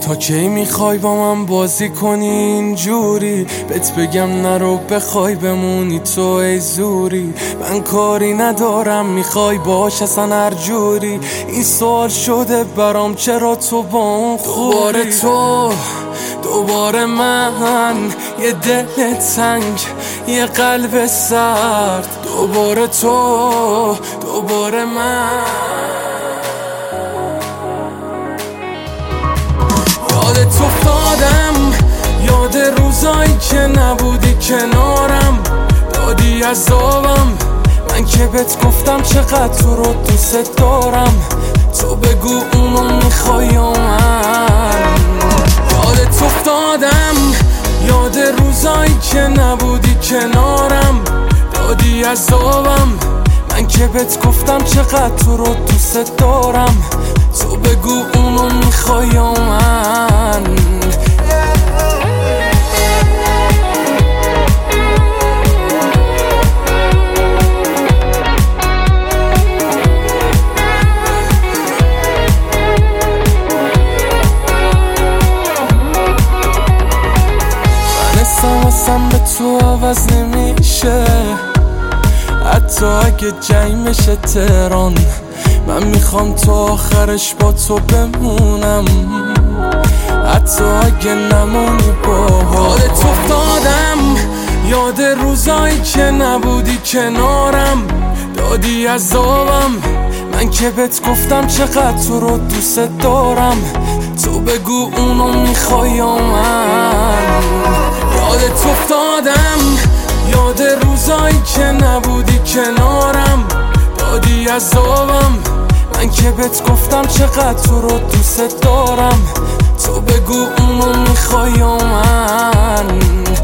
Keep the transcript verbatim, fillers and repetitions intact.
تا کی میخوای با من بازی کنی اینجوری؟ بهت بگم نرو بخوای بمونی تو ای زوری. من کاری ندارم میخوای باش اصلا هر جوری. این سوال شده برام چرا تو با اون خوبی؟ دوباره تو دوباره من، یه دل تنگ یه قلب سرد. دوباره تو دوباره من. یادت افتادم، یاد روزایی که نبودی کنارم، دادی عذابم. من که بهت گفتم چقدر تو رو دوست دارم، تو بگو اونو میخوای یا من. یادت افتادم، یاد روزایی که نبودی کنارم، دادی عذابم. من که بهت گفتم چقدر تو رو دوست دارم، تو بگو اونو میخوای یا من. اصلا به تو عوض نمیشه، حتی اگه جنگ بشه تهران. من میخوام تا آخرش با تو بمونم، حتی اگه نمونی با. یادت افتادم، یاد روزایی که نبودی کنارم، دادی عذابم. من که بهت گفتم چقدر تو رو دوست دارم، تو بگو اونو میخوای یا من. یادت افتادم، یاد روزایی که نبودی کنارم، دادی عذابم. من که بهت گفتم چقدر تو رو دوست دارم، تو بگو اونو میخوای یا من.